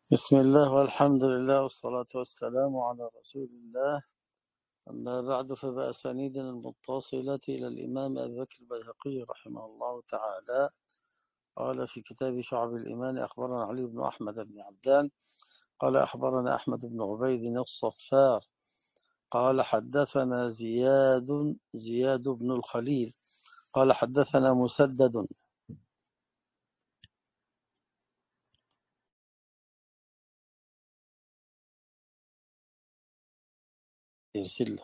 بسم الله والحمد لله والصلاة والسلام على رسول الله. أما بعد فبأسانيدنا المتصلة إلى الإمام أبي بكر البيهقي رحمه الله تعالى قال في كتاب شعب الإيمان: أخبرنا علي بن أحمد بن عبدان قال أخبرنا أحمد بن عبيد الصفار قال حدثنا زياد بن الخليل قال حدثنا مسدد يرسل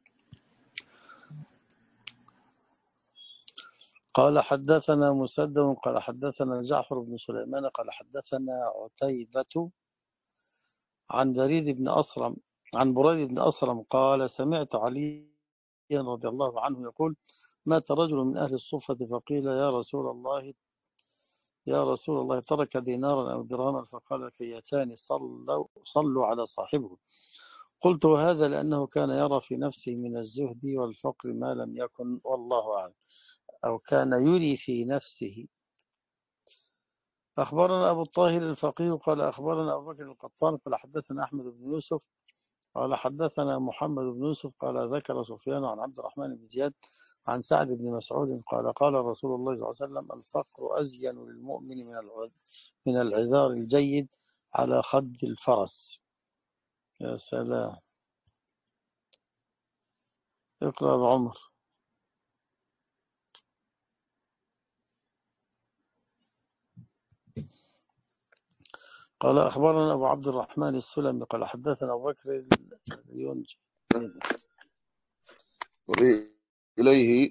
قال حدثنا مسدد قال حدثنا جعفر بن سليمان قال حدثنا عتيبة عن بريد بن أصرم قال: سمعت علي رضي الله عنه يقول: مات رجل من أهل الصفة فقيل: يا رسول الله ترك دينارا أو درهما، فقال: كيتان صلوا على صاحبه. قلت: هذا لأنه كان يرى في نفسه من الزهد والفقر ما لم يكن، والله أعلم، أو كان يري في نفسه. أخبرنا أبو الطاهر الفقيه قال أخبرنا أبو بكر القطان قال حدثنا أحمد بن يوسف قال حدثنا محمد بن يوسف قال ذكر سفيان عن عبد الرحمن بن زياد عن سعد بن مسعود قال: قال رسول الله صلى الله عليه وسلم: الفقر أزين للمؤمن من العذار الجيد على خد الفرس. يا سلام. اقرأ بعمر. قال أخبرنا أبو عبد الرحمن السلمي قال حدثنا أبو بكر اليونجي إليه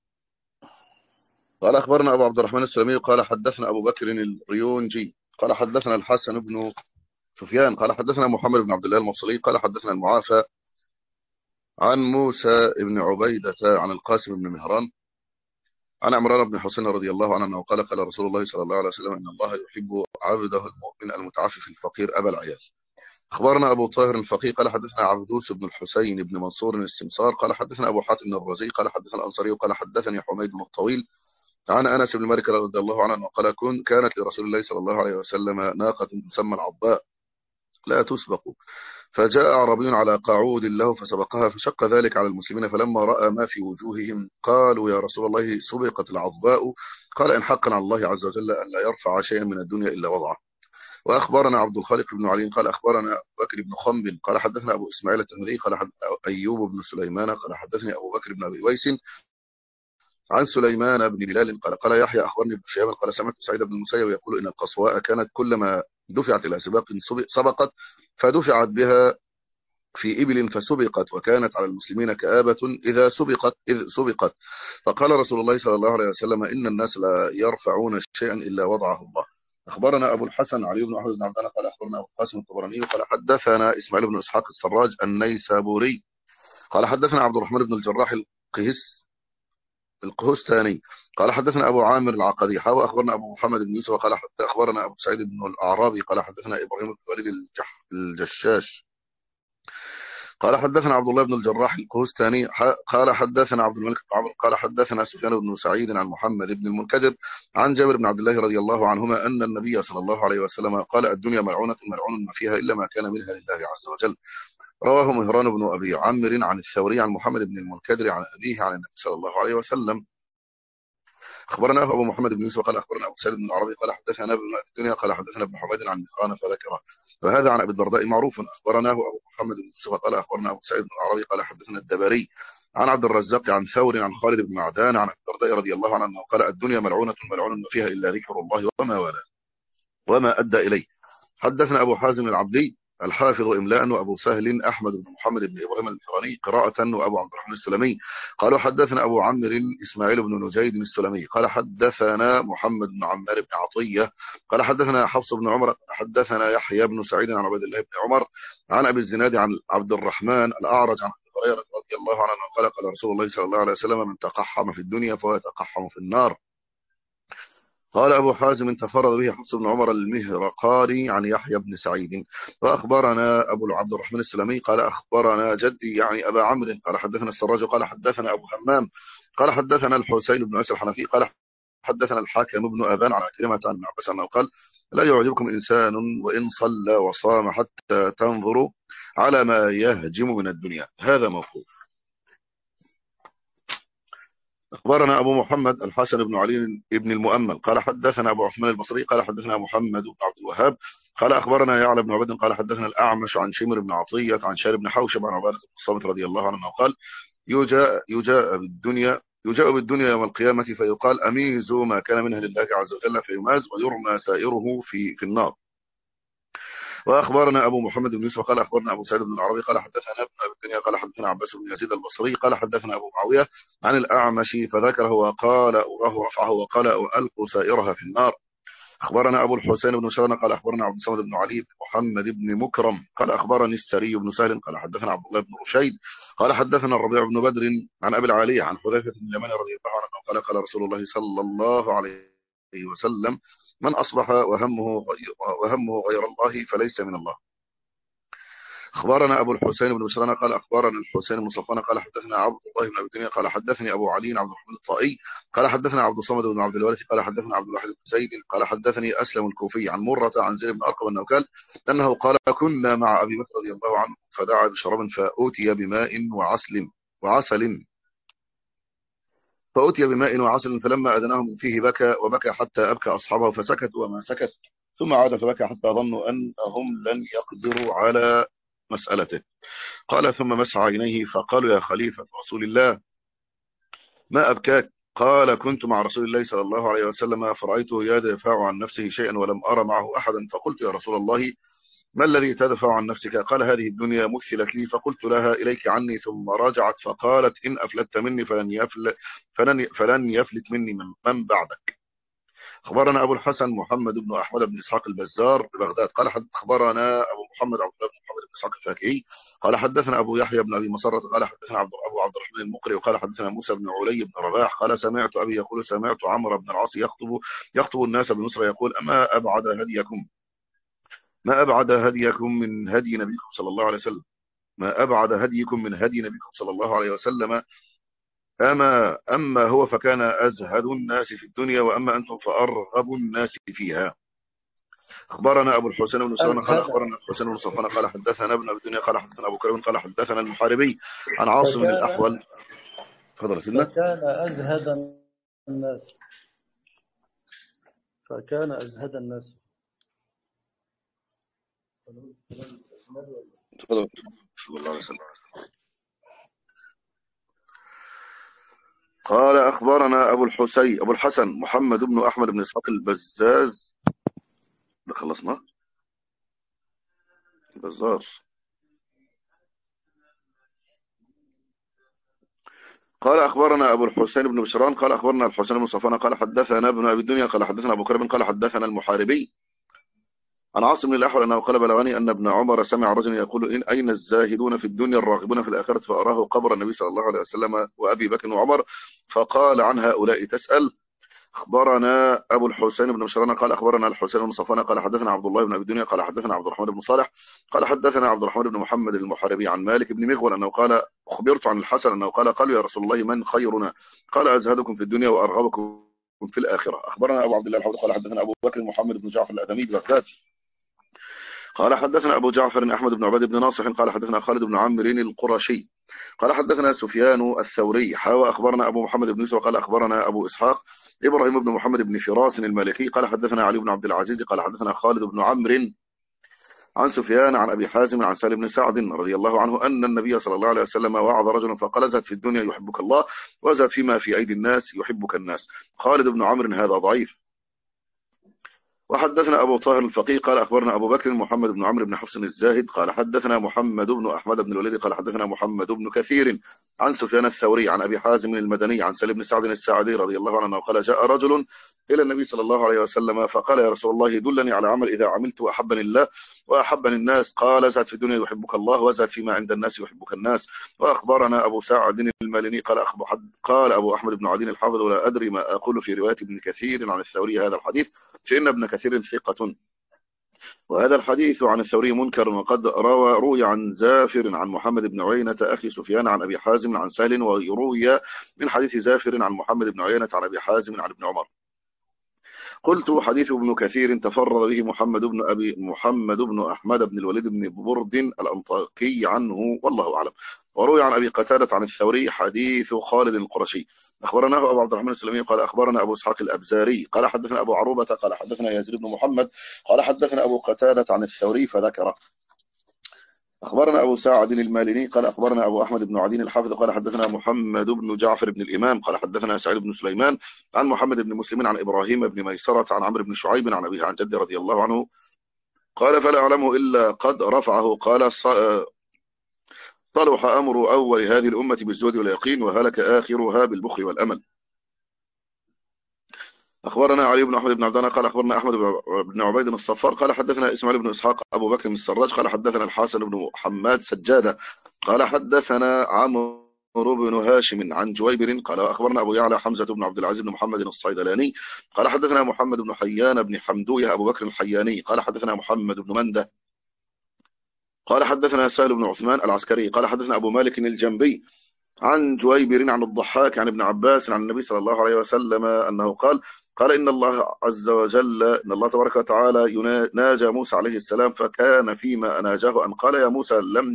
قال أخبرنا أبو عبد الرحمن السلمي قال حدثنا أبو بكر الريونجي قال حدثنا الحسن بن سفيان قال حدثنا محمد بن عبد الله الموصلي قال حدثنا المعافى عن موسى بن عبيدة عن القاسم بن مهران عن عمران بن حسين رضي الله عنه أنه قال: قال رسول الله صلى الله عليه وسلم: إن الله يحب عبده المؤمن المتعفف الفقير أبا العيال. أخبرنا أبو طاهر الفقيه قال حدثنا عبدوس بن الحسين بن منصور السمسار قال حدثنا أبو حاتم الرزي قال حدثنا الأنصاري قال حدثني حميد بن الطويل عن أنس بن مالك رضي الله عنه قال: كانت لرسول الله صلى الله عليه وسلم ناقة تسمى العضاء لا تسبق، فجاء أعرابي على قعود له فسبقها، فشق ذلك على المسلمين، فلما رأى ما في وجوههم قالوا: يا رسول الله سبقت العضباء. قال: إن حقا على الله عز وجل أن لا يرفع شيئا من الدنيا إلا وضعه. وأخبرنا عبد الخالق بن علي قال أخبرنا أبو بكر بن خنب قال حدثنا أبو إسماعيل الترمذي قال حدثنا أيوب بن سليمان قال حدثني أبو بكر بن أبي ويس عن سليمان بن بلال قال يحيى أخبرني ابن شهاب قال: سمعت سعيد بن المسيب يقول: إن القصواء كانت كلما دفعت إلى سباق سبقت، فدفعت بها في إبل فسبقت، وكانت على المسلمين كآبة إذ سبقت. فقال رسول الله صلى الله عليه وسلم: إن الناس لا يرفعون شيئا إلا وضعه الله. أخبرنا أبو الحسن علي بن أحمد بن عبدان قال أخبرنا أبو القاسم الطبراني قال حدثنا إسماعيل بن إسحاق السراج النيسابوري قال حدثنا عبد الرحمن بن الجراح القهستاني قال حدثنا أبو عامر العقدي وأخبرنا أبو محمد بن يوسف قال أخبرنا أبو سعيد بن الأعرابي قال حدثنا إبراهيم بن وليد الجشاش قال حدثنا عبد الله بن الجراح القهستاني قال حدثنا عبد الملك بن عمرو قال حدثنا سفيان بن سعيد عن محمد بن المنكدر عن جابر بن عبد الله رضي الله عنهما أن النبي صلى الله عليه وسلم قال: الدنيا ملعونة ملعون ما فيها إلا ما كان منها لله عز وجل. رواه مهران بن أبي عمرو عن الثوري عن محمد بن المنكدر عن أبيه عن النبي صلى الله عليه وسلم. أخبرنا أبو محمد بن يوسف قال أخبرنا أبو سعيد بن العربي قال حدثنا ابن الدنيا قال حدثنا ابن حميد عن مهران فذكره، وهذا عن أبي الدرداء معروف. أخبرناه أبو محمد بن يوسف قال أخبرنا أبو سعيد بن العربي قال حدثنا الدبري عن عبد الرزاق عن ثور عن خالد بن معدان عن أبي الدرداء رضي الله عنه أنه قال: الدنيا ملعونة ملعون ما فيها إلا ذكر الله وما والاه وما أدى إليه. حدثنا أبو حازم العبدي الحافظ إملاء، وأبو سهل أحمد بن محمد بن إبراهيم المهراني قراءة، وأبو عبد الرحمن السلمي قالوا حدثنا أبو عمرو إسماعيل بن نجيد السلمي قال حدثنا محمد بن عمار بن عطية قال حدثنا حفص بن عمر حدثنا يحيى بن سعيد عن عبد الله بن عمر عن أبي الزناد عن عبد الرحمن الأعرج عن أبي هريرة رضي الله عنه قال: قال رسول الله صلى الله عليه وسلم: من تقحم في الدنيا فهو يتقحم في النار. قال أبو حازم: تفرد به حفص بن عمر المهرقاري عن يحيى بن سعيد. وأخبرنا أبو عبد الرحمن السلمي قال أخبرنا جدي يعني أبا عمرو قال حدثنا السراج قال حدثنا أبو همام قال حدثنا الحسين بن عيسى الحنفي قال حدثنا الحاكم بن أبان عن عكرمة عن ابن عباس أنه قال لا يعجبكم إنسان وإن صلى وصام حتى تنظروا على ما يهجم من الدنيا. هذا موقوف. أخبرنا أبو محمد الحسن بن علي بن المؤمل قال حدثنا أبو عثمان البصري قال حدثنا محمد بن عبد الوهاب قال أخبرنا يعلى بن عبد قال حدثنا الأعمش عن شمر بن عطية عن شارب بن حوشب عن عبادة بن الصامت رضي الله عنه قال يجاء بالدنيا يوم القيامة فيقال أميزوا ما كان منها لله عز وجل فيماز ويرمى سائره في النار. وأخبرنا أبو محمد بن يوسف قال أخبرنا أبو سعيد بن العربي قال حدثنا ابن أبي الدنيا قال حدثنا عباس بن يزيد البصري قال حدثنا أبو معاوية عن الأعمش فذكره وقال أراه رفعه وقال ألقوا سائرها في النار. أخبرنا أبو الحسين بن شرن قال أخبرنا عبد الصمد بن علي بن محمد بن مكرم قال أخبرني السري بن سهل قال حدثنا عبد الله بن رشيد قال حدثنا الربيع بن بدر عن أبي العالية عن حذيفة بن اليمان رضي الله عنه قال قال رسول الله صلى الله عليه وسلم من أصبح وهمه غير الله فليس من الله. أخبرنا أبو الحسين بن بشران قال أخبرنا الحسين بن صفوان قال حدثنا عبد الله بن أبي الدنيا قال حدثني أبو علي عبد الرحمن الطائي قال حدثنا عبد الصمد بن عبد الوارث قال حدثنا عبد الواحد بن زيد قال حدثني أسلم الكوفي عن مرة عن زيد بن أرقم أنه قال كنا مع أبي بكر رضي الله عنه فدعا بشراب فأوتي بماء وعسل فلما أدناهم فيه بكى وبكى حتى أبكى أصحابه فسكتوا وما سكت ثم عاد فبكى حتى ظنوا أنهم لن يقدروا على مسألته. قال ثم مسح عينيه فقالوا يا خليفة رسول الله ما أبكاك؟ قال كنت مع رسول الله صلى الله عليه وسلم فرأيته يدفع عن نفسه شيئا ولم أرى معه أحدا فقلت يا رسول الله ما الذي تدفع عن نفسك؟ قال هذه الدنيا مثلت لي فقلت لها إليك عني ثم رجعت فقالت إن أفلت مني فلن يفلت مني من بعدك. أخبرنا أبو الحسن محمد بن أحمد بن إسحاق البزار ببغداد قال أخبرنا أبو محمد عبد الله بن محمد بن إسحاق الفاكهي قال حدثنا أبو يحيى بن أبي مسرة قال حدثنا أبو عبد الرحمن المقري وقال حدثنا موسى بن علي بن رباح قال سمعت أبي يقول سمعت عمرو بن العاص يخطب الناس بمصر يقول ما أبعد هديكم من هدي نبيكم صلى الله عليه وسلم ما أبعد هديكم من هدي نبيكم صلى الله عليه وسلم أما هو فكان أزهد الناس في الدنيا وأما أنتم فأرغب الناس فيها. أخبرنا أبو الحسين بن سلمان قال أخبرنا الحسين بن صفوان قال حدثنا ابن أبي الدنيا قال حدثنا أبو كريم قال حدثنا المحاربي عن عاصم الأحول. تفضل سيدنا. فكان أزهد الناس تفضل صلى الله عليه وسلم. قال أخبرنا أبو الحسن محمد بن أحمد بن إسحاق البزاز ده خلصنا البزار. قال أخبرنا أبو الحسين بن بشران قال أخبرنا الحسين بن صفوان قال حدثنا ابن أبي الدنيا قال حدثنا أبو كريم قال حدثنا المحاربي عن عاصم الأحول أنه قال بلغني أن ابن عمر سمع رجلا يقول أين الزاهدون في الدنيا الراغبون في الآخرة فأراه قبر النبي صلى الله عليه وسلم وأبي بكر وعمر فقال عن هؤلاء تسأل. أخبرنا أبو الحسين بن بشران قال أخبرنا الحسين بن صفوان قال حدثنا عبد الله بن أبي الدنيا قال حدثنا عبد الرحمن بن صالح قال حدثنا عبد الرحمن بن محمد المحاربي عن مالك بن مغول أنه قال أخبرت عن الحسن أنه قالوا يا رسول الله من خيرنا؟ قال أزهدكم في الدنيا وأرغبكم في الآخرة. أخبرنا أبو عبد الله الحوض قال حدثنا أبو بكر محمد بن جعفر الأدمي ببغداد قال حدثنا أبو جعفر أحمد بن عباد بن ناصح قال حدثنا خالد بن عمرو القرشي قال حدثنا سفيان الثوري أخبرنا أبو محمد بن يوسف قال أخبرنا أبو إسحاق إبراهيم بن محمد بن فراس المالكي قال حدثنا علي بن عبد العزيز قال حدثنا خالد بن عمرو عن سفيان عن أبي حازم عن سالم بن سعد رضي الله عنه أن النبي صلى الله عليه وسلم وعظ رجلا فقال زهد في الدنيا يحبك الله وزهد فيما في أيدي الناس يحبك الناس. خالد بن عمرو هذا ضعيف. وحدثنا أبو طاهر الفقيه قال أخبرنا أبو بكر محمد بن عمرو بن حفص الزاهد قال حدثنا محمد بن أحمد بن الوليد قال حدثنا محمد بن كثير عن سفيان الثوري عن أبي حازم المدني عن سالم بن سعد الساعدي رضي الله عنه قال جاء رجل إلى النبي صلى الله عليه وسلم فقال يا رسول الله دلني على عمل إذا عملت أحبني الله وأحبني الناس. قال زهد في الدنيا يحبك الله وزهد فيما عند الناس يحبك الناس. وأخبرنا أبو سعد المالني قال أبو أحمد بن عدين الحافظ ولا أدري ما أقول في رواية ابن كثير عن الثوري هذا الحديث فإن ابن كثير ثقة وهذا الحديث عن الثوري منكر وقد روي عن زافر عن محمد بن عيينة أخي سفيان عن أبي حازم عن سهل ويروي من حديث زافر عن محمد بن عيينة عن أبي حازم عن ابن عمر. قلت حديث ابن كثير تفرد به محمد بن أحمد بن الوليد بن برد الأنطاكي عنه والله أعلم. وروي عن أبي قتادة عن الثوري حديث خالد القرشي. أخبرناه أبو عبد الرحمن السلمي قال أخبرنا أبو إسحاق الأبزاري قال حدثنا أبو عروبة قال حدثنا يزيد بن محمد قال حدثنا أبو قتادة عن الثوري فذكره. أخبرنا أبو سعد الماليني قال أخبرنا أبو أحمد بن عدين الحافظ قال حدثنا محمد بن جعفر بن الإمام قال حدثنا سعيد بن سليمان عن محمد بن مسلم عن إبراهيم بن ميسرة عن عمرو بن شعيب عن أبيه عن جده رضي الله عنه قال فلا أعلمه إلا قد رفعه قال صلح أمر أول هذه الأمة بالزهد واليقين وهلك آخرها بالبخل والأمل. أخبرنا علي بن أحمد بن عبدنا قال أخبرنا أحمد بن عبيد الصفار قال حدثنا إسماعيل بن إسحاق أبو بكر بن السراج قال حدثنا الحسن بن حماد سجادة قال حدثنا عمرو بن هاشم عن جويبر قال أخبرنا أبو يعلى حمزة بن عبد العزيز بن محمد الصيدلاني قال حدثنا محمد بن حيان بن حمدوية أبو بكر الحياني قال حدثنا محمد بن منده قال حدثنا سهل بن عثمان العسكري قال حدثنا أبو مالك الجنبي عن جويبر عن الضحاك عن ابن عباس عن النبي صلى الله عليه وسلم أنه قال إن الله عز وجل إن الله تبارك وتعالى ناجى موسى عليه السلام فكان فيما أناجاه أن قال يا موسى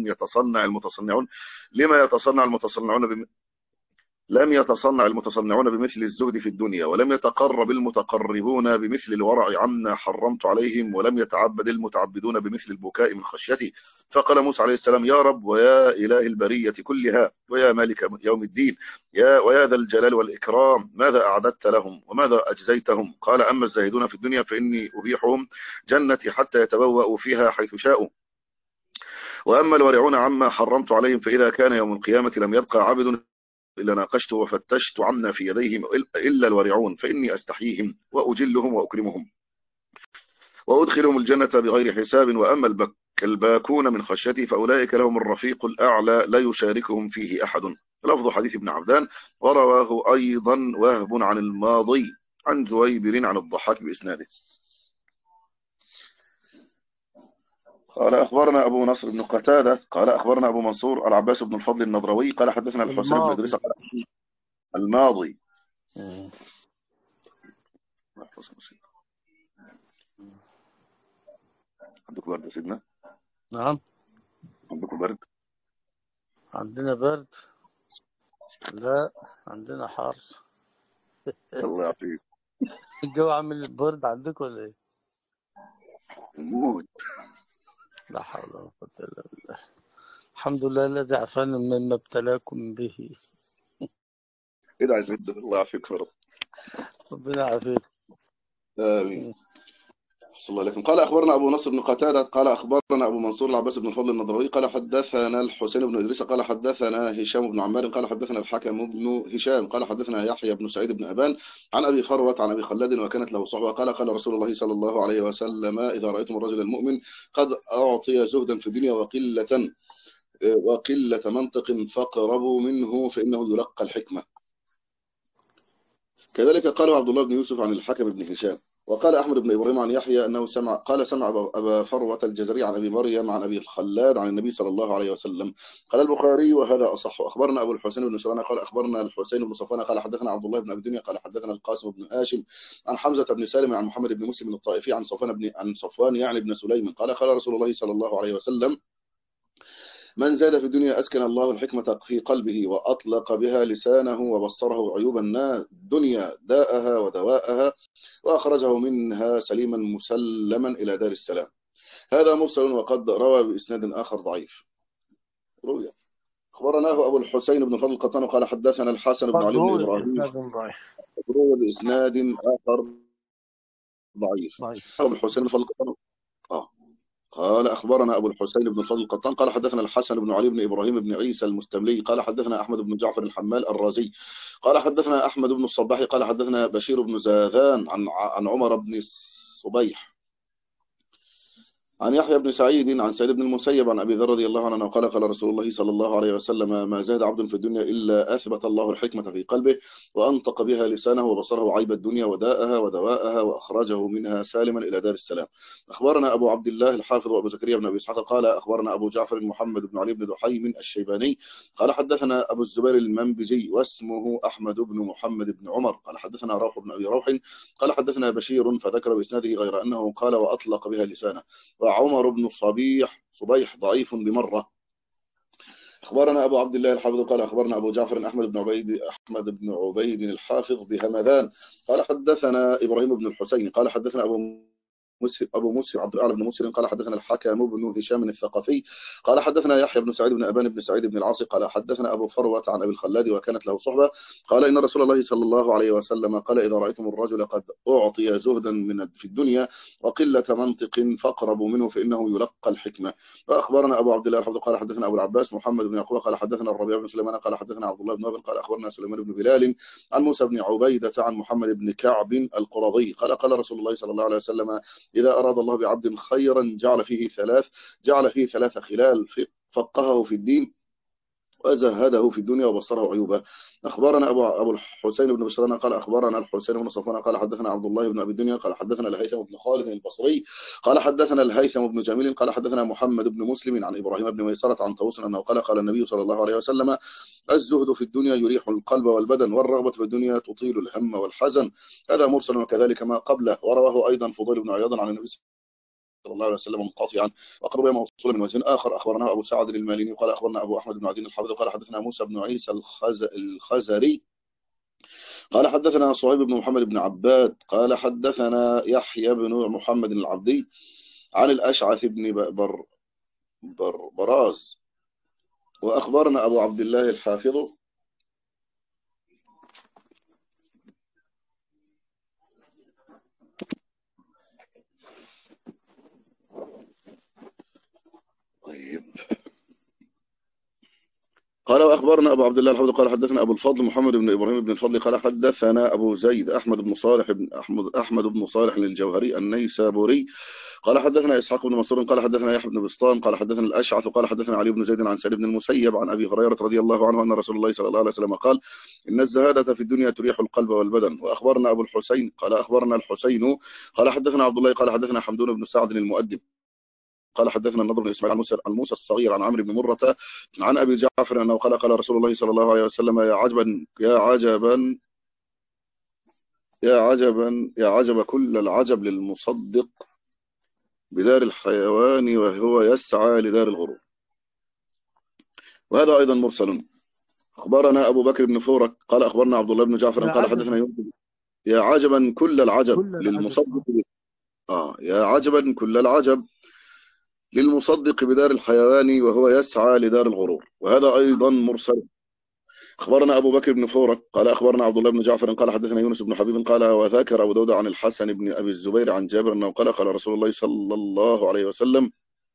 لم يتصنع المتصنعون بمثل الزهد في الدنيا ولم يتقرب المتقربون بمثل الورع عما حرمت عليهم ولم يتعبد المتعبدون بمثل البكاء من خشيتي. فقال موسى عليه السلام يا رب ويا إله البرية كلها ويا مالك يوم الدين ويا ذا الجلال والإكرام ماذا أعددت لهم وماذا أجزيتهم؟ قال أما الزاهدون في الدنيا فإني أبيحهم جنتي حتى يتبوأوا فيها حيث شاءوا وأما الورعون عما حرمت عليهم فإذا كان يوم القيامة لم يبقى عبد إلا ناقشت وفتشت عما في يديهم إلا الورعون فإني أستحييهم وأجلهم وأكرمهم وأدخلهم الجنة بغير حساب وأما الباكون من خشيتي فأولئك لهم الرفيق الأعلى لا يشاركهم فيه أحد. لفظ حديث ابن عبدان ورواه أيضا وهب عن الماضي عن جويبر عن الضحاك بإسناده. قال أخبرنا أبو نصر بن قتادة قال أخبرنا أبو منصور العباس بن الفضل النضروي قال حدثنا الحسين بن إدريس قال الماضي عندكم برد يا سيدنا؟ نعم عندكم برد؟ عندنا برد؟ لا عندنا حر. الله يعافيك. الجو عامل برد عندكم ولا ايه؟ موت. لا حول ولا قوة إلا بالله. الحمد لله الذي عافانا مما ابتلاكم به. ايه ده عايز يد الله يعافيك يا رب. ربنا يعافيك. آمين. صلى الله عليكم. قال أخبرنا أبو نصر بن قتادة قال أخبرنا أبو منصور العباس بن الفضل النضروي قال حدثنا الحسين بن إدريس قال حدثنا هشام بن عمار قال حدثنا الحكم بن هشام قال حدثنا يحيى بن سعيد بن أبان عن أبي فروة عن أبي خلاد وكانت له صحبة قال رسول الله صلى الله عليه وسلم إذا رأيتم الرجل المؤمن قد أعطي زهدا في الدنيا وقلة منطق فاقربوا منه فإنه يلقى الحكمة. كذلك قال عبد الله بن يوسف عن الحكم بن هشام. وقال أحمد بن إبراهيم عن يحيى أنه سمع أبا فروة الجزري عن أبي مريم عن أبي الخلاد عن النبي صلى الله عليه وسلم. قال البخاري وهذا أصح. أخبرنا أبو الحسين بن سلمان قال أخبرنا الحسين بن صفوان قال حدثنا عبد الله بن أبي الدنيا قال حدثنا القاسم بن هاشم عن حمزة بن سالم عن محمد بن مسلم الطائفي عن صفوان يعني بن سليم قال رسول الله صلى الله عليه وسلم من زاد في الدنيا أسكن الله الحكمة في قلبه وأطلق بها لسانه وبصره عيوب الدنيا داءها ودواءها وأخرجه منها سليما مسلما إلى دار السلام. هذا مرسل وقد روى بإسناد آخر ضعيف. رؤيا أخبرناه أبو الحسين بن فضل القطان قال حدثنا الحسن بن علي بن إبراهيم روى بإسناد آخر ضعيف. أبو الحسين بن فضل القطان قال أخبرنا أبو الحسين بن الفضل القطان قال حدثنا الحسن بن علي بن إبراهيم بن عيسى المستملي قال حدثنا أحمد بن جعفر الحمال الرازي قال حدثنا أحمد بن الصباح قال حدثنا بشير بن زاذان عن عمر بن الصبيح عن يحيى بن سعيد عن سعيد بن المسيب عن أبي ذر رضي الله عنه قال قال رسول الله صلى الله عليه وسلم ما زاد عبد في الدنيا إلا أثبت الله الحكمة في قلبه وأنطق بها لسانه وبصره عيب الدنيا وداءها ودواءها وأخرجه منها سالما إلى دار السلام. أخبرنا أبو عبد الله الحافظ أبو زكريا بن أبي إسحاق قال أخبرنا أبو جعفر محمد بن علي بن دحيم الشيباني قال حدثنا أبو الزبير المنبجي واسمه أحمد بن محمد بن عمر قال حدثنا روح بن أبي روح قال حدثنا بشير فذكر بإسناده غير أنه قال وأطلق بها لسانه. وعمر بن صبيح ضعيف بمرة. أخبرنا أبو عبد الله الحافظ قال أخبرنا أبو جعفر أحمد بن عبيد الحافظ بهمذان قال حدثنا إبراهيم بن الحسين قال حدثنا أبو مسلم عبد الأعلى بن مسلم قال حدثنا الحكم بن هشام الثقفي قال حدثنا يحيى بن سعيد بن أبان بن سعيد بن العاص قال حدثنا أبو فروة عن أبي الخلاد وكانت له صحبة قال إن رسول الله صلى الله عليه وسلم قال إذا رأيتم الرجل قد أعطي زهدا في الدنيا وقلة منطق فاقربوا منه فإنه يلقى الحكمة. فأخبرنا أبو عبد الله الحافظ قال حدثنا أبو العباس محمد بن يعقوب قال حدثنا الربيع بن سليمان قال حدثنا عبد الله بن وهب قال أخبرنا سليمان بن بلال عن موسى بن عبيدة عن محمد بن كعب القرظي قال قال رسول الله صلى الله عليه وسلم إذا أراد الله بعبد خيرا جعل فيه ثلاث خلال فقهه في الدين وزهده في الدنيا وبصره عيوبه. أخبرنا أبو الحسين بن بشران قال أخبرنا الحسين بن صفوان قال حدثنا عبد الله بن أبي الدنيا قال حدثنا الهيثم بن خالد البصري قال حدثنا الهيثم بن جميل قال حدثنا محمد بن مسلم عن إبراهيم بن ميسرة عن طاووس أنه قال قال النبي صلى الله عليه وسلم الزهد في الدنيا يريح القلب والبدن والرغبة في الدنيا تطيل الهم والحزن. هذا مرسل وكذلك ما قبله ورواه أيضا فضيل بن عياض عن النبي صلى الله عليه وسلم منقطعا وقرب موصولا من وجه آخر. أخبرنا أبو سعد الماليني قال أخبرنا أبو أحمد بن عدين الحافظ قال حدثنا موسى بن عيسى الخزري قال حدثنا صهيب بن محمد بن عباد قال حدثنا يحيى بن محمد العبدي عن الأشعث بن براز وأخبرنا أبو عبد الله الحافظ طيب قال وأخبرنا أبو عبد الله الحافظ قال حدثنا أبو الفضل محمد بن إبراهيم بن الفضل قال حدثنا أبو زيد أحمد بن صالح الجوهري النيسابوري قال حدثنا إسحاق بن منصور قال حدثنا يحيى بن بسطام قال حدثنا الأشعث قال حدثنا علي بن زيد عن سعيد بن المسيب عن أبي هريرة رضي الله عنه أن رسول الله صلى الله عليه وسلم قال إن الزهادة في الدنيا تريح القلب والبدن. وأخبرنا أبو الحسين قال أخبرنا الحسين قال حدثنا عبد الله قال حدثنا حمدون بن سعد المؤدب قال حدثنا النضر بن إسماعيل عن موسى الصغير عن عمرو بن مرة عن أبي جعفر أنه قال قال رسول الله صلى الله عليه وسلم يا عجب كل العجب للمصدق بدار الحيوان وهو يسعى لدار الغرور. وهذا أيضا مرسل. أخبرنا أبو بكر بن فورك قال أخبرنا عبد الله بن جعفر قال حدثنا يوسف يا عجبا كل العجب للمصدق يا عجبا كل العجب للمصدق بدار الحيوان وهو يسعى لدار الغرور. وهذا أيضا مرسل. أخبرنا أبو بكر بن فورك قال أخبرنا عبد الله بن جعفر قال حدثنا يونس بن حبيب قال وذكر أبو داود عن الحسن بن أبي الزبير عن جابر أنه قال قال رسول الله صلى الله عليه وسلم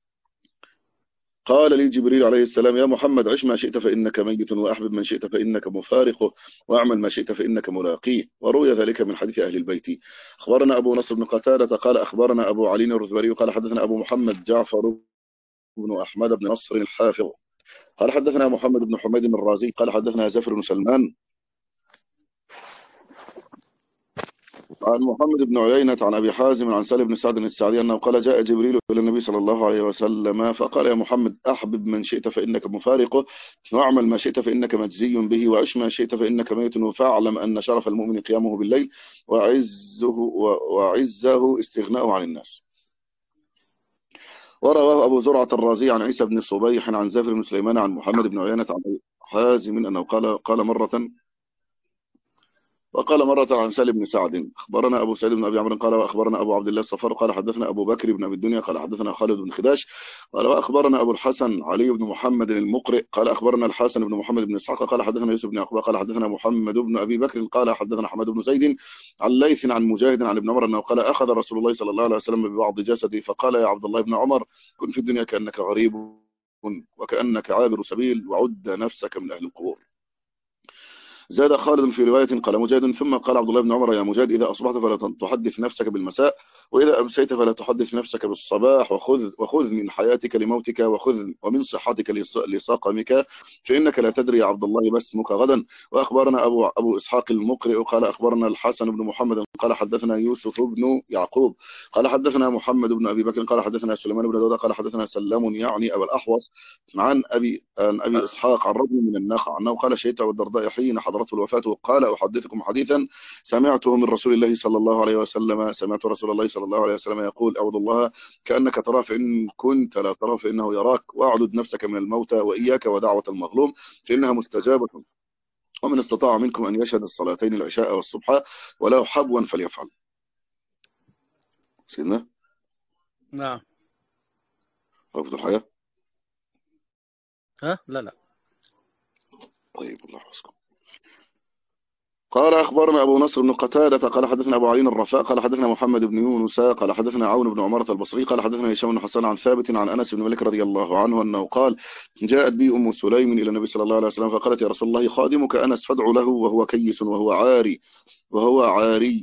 قال لي جبريل عليه السلام يا محمد عش ما شئت فإنك ميت وأحبب من شئت فإنك مفارقه وأعمل ما شئت فإنك ملاقيه. وروي ذلك من حديث أهل البيت. أخبرنا أبو نصر بن قتادة قال أخبرنا أبو علي الرذبري قال حدثنا أبو محمد جعفر بن أحمد بن نصر الحافظ قال حدثنا محمد بن حميد الرازي قال حدثنا زفر بن سلمان عن محمد بن عيينة عن أبي حازم عن سالم بن سعد السعدي أنه قال جاء جبريل إلى النبي صلى الله عليه وسلم فقال يا محمد أحبب من شئت فإنك مفارقه واعمل ما شئت فإنك مجزي به وعش ما شئت فإنك ميت فاعلم أن شرف المؤمن قيامه بالليل وعزه استغناءه عن الناس. ورواه أبو زرعة الرازي عن عيسى بن صبيح عن زفر بن سليمان عن محمد بن عيينة عن حازم أنه وقال مرة عن سالم بن سعد أخبرنا أبو سعيد بن أبي عمرو قال وأخبرنا أبو عبد الله الصفار قال حدثنا أبو بكر بن أبي الدنيا قال حدثنا خالد بن خداش قال وأخبرنا أبو الحسن علي بن محمد المقرئ قال أخبرنا الحسن بن محمد بن إسحاق قال حدثنا يوسف بن يعقوب قال حدثنا محمد بن أبي بكر قال حدثنا حماد بن زيد عن ليث عن مجاهد عن ابن عمر أنه قال أخذ رسول الله صلى الله عليه وسلم ببعض جسدي فقال يا عبد الله بن عمر كن في الدنيا كأنك غريب وكأنك عابر سبيل وعد نفسك من أهل القبور. زاد خالد في رواية قال مجاهد ثم قال عبد الله بن عمر يا مجاهد إذا أصبحت فلا تحدث نفسك بالمساء وإذا أمسيت فلا تحدث نفسك بالصباح وخذ من حياتك لموتك وخذ ومن صحتك لسقمك فإنك لا تدري يا عبد الله ما اسمك غدا. وأخبرنا أبو إسحاق المقرئ قال أخبرنا الحسن بن محمد قال حدثنا يوسف بن يعقوب قال حدثنا محمد بن أبي بكر قال حدثنا سليمان بن داود قال حدثنا سلام يعني أبا الأحوص عن أبي إسحاق عن رجل من النخع أنه قال شهدت أبو الدرداء حين حضرته الوفاة قال أحدثكم حديثا سمعته من رسول الله صلى الله عليه وسلم سمعت رسول الله صلى الله عليه وسلم يقول اعبد الله كأنك تراه فإن كنت لا تراه فإنه يراك واعدد نفسك من الموتى وإياك ودعوة المظلوم فإنها مستجابة ومن استطاع منكم أن يشهد الصلاتين العشاء والصبح ولو حبوا فليفعل. سيدنا نعم. رفض الحياة. ها لا. طيب الله يحفظكم. قال أخبرنا أبو نصر بن قتادة قال حدثنا أبو علي الرفاء قال حدثنا محمد بن يونس قال حدثنا عون بن عمارة البصري قال حدثنا هشام بن حسان عن ثابت عن أنس بن مالك رضي الله عنه أنه قال جاءت بي أم سليم إلى النبي صلى الله عليه وسلم فقالت يا رسول الله خادمك أنس فادع له وهو كيس وهو عاري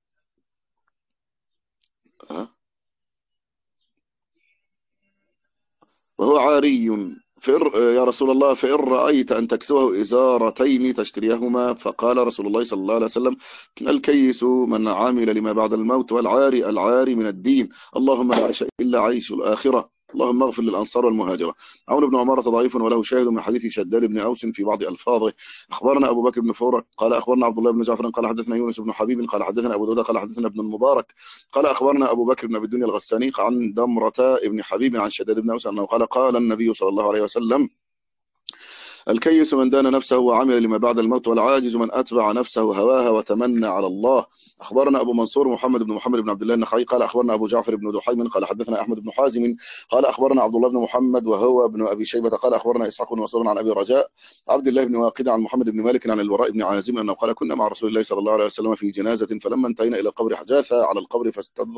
وهو عاري يا رسول الله فإن رأيت أن تكسوه إزارتين تشتريهما فقال رسول الله صلى الله عليه وسلم الكيس من عامل لما بعد الموت العاري من الدين اللهم لا عيش إلا عيش الآخرة اللهم اغفر للأنصار والمهاجرة. عون بن عمارة ضعيف وله شاهد من حديث شداد بن أوس في بعض ألفاظه. أخبرنا أبو بكر بن فورك قال أخبرنا عبد الله بن جعفر قال حدثنا يونس بن حبيب قال حدثنا أبو داود قال حدثنا ابن المبارك قال أخبرنا أبو بكر بن أبي الدنيا الغساني عن دمرة ابن حبيب عن شداد بن أوس أنه قال النبي صلى الله عليه وسلم الكيس من دان نفسه وعمل لما بعد الموت والعاجز من أتبع نفسه هواها وتمنى على الله. أخبرنا أبو منصور محمد بن عبد الله النخعي قال أخبرنا أبو جعفر بن دحيم قال حدثنا أحمد بن حازم قال أخبرنا عبد الله بن محمد وهو ابن أبي شيبة قال أخبرنا إسحاق بن منصور عن أبي رجاء عبد الله بن واقد عن محمد بن مالك عن البراء بن عازم أنه قال كنا مع رسول الله صلى الله عليه وسلم في جنازة فلما انتهينا إلى القبر حجاث على القبر